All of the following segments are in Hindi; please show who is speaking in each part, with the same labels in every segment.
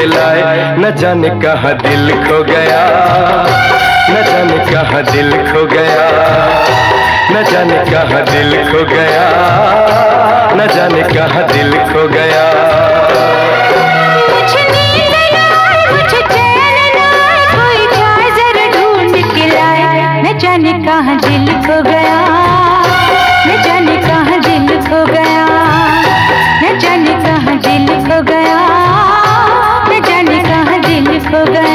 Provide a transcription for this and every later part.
Speaker 1: के लाए, न जाने कहाँ दिल खो गया, न जाने कहाँ दिल खो गया, न जाने कहाँ दिल खो गया, न जाने कहाँ दिल खो गया।
Speaker 2: मुझे नींद न आए, मुझे चैन न आए, कोई जाए जरा ढूंढ के लाए, न जाने कहाँ दिल खो गया, न जाने कहाँ दिल खो गया, न जाने कहाँ दिल खो गया, न जाने कहाँ दिल खो गया।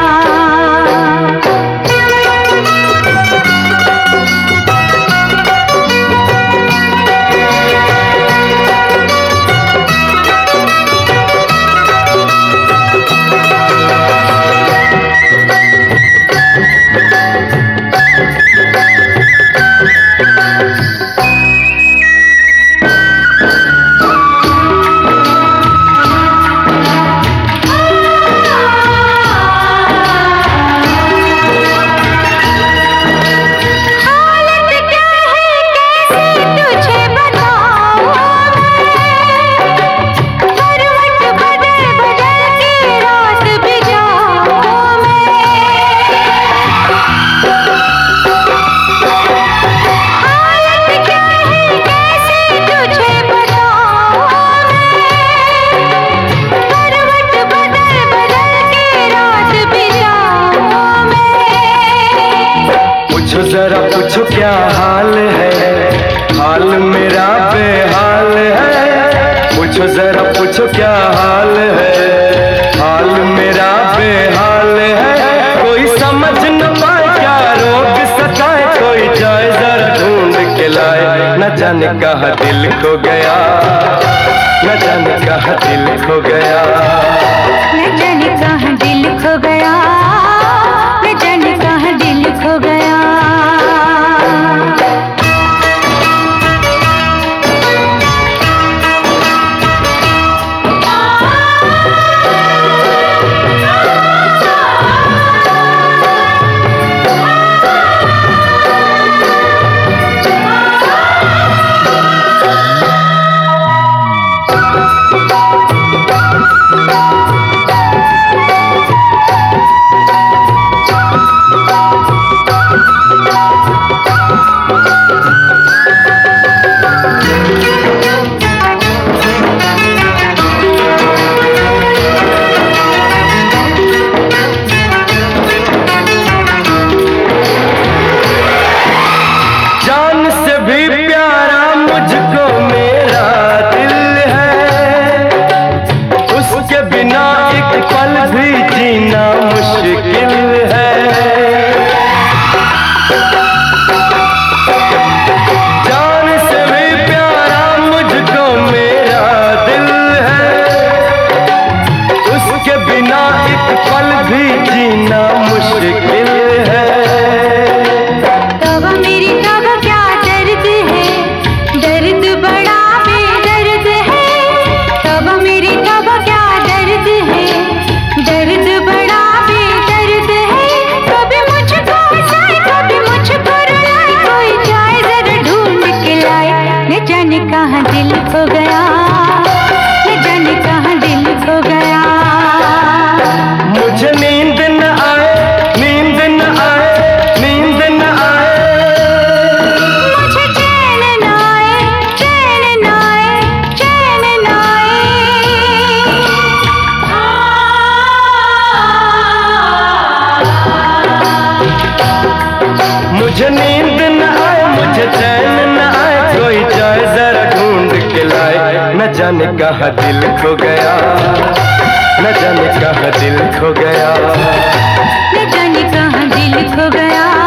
Speaker 1: जरा पूछो क्या हाल है, हाल मेरा बेहाल है। पूछो जरा पूछो क्या हाल है, हाल मेरा बेहाल है। कोई समझ न पाए क्या रोग सताए, कोई जाए जरा ढूंढ के लाए, न जाने कहाँ दिल खो गया, न जाने कहाँ दिल खो गया,
Speaker 2: न जाने कहाँ दिल खो गया, न जाने कहाँ दिल खो गया।
Speaker 1: पल भी जीना मुश्किल है, जान से भी प्यारा मुझको मेरा दिल है। उसके बिना एक पल भी जीना मुश्किल है।
Speaker 2: तब मेरी तब क्या दर्द है, दर्द बड़ा बेदर्द है। तब मेरी तब क्या दर्द है, दर्द बड़ा बेदर्द है। कभी मुझको हंसाए, कभी मुझको रुलाए, कोई जाए जरा ढूंढ के लाए, न जाने कहाँ दिल खो गया, न जाने कहाँ दिल खो गया।
Speaker 1: मुझे नींद न आए, नींद न आए, नींद न आए,
Speaker 2: मुझे चैन न आए, चैन न आए, चैन न आए।
Speaker 1: मुझे नींद न आए, मुझे चैन न आए, कोई जाए जरा ढूंढ के लाए, न जाने कहाँ दिल खो गया, न जाने कहाँ दिल खो गया,
Speaker 2: न जाने कहाँ दिल खो गया।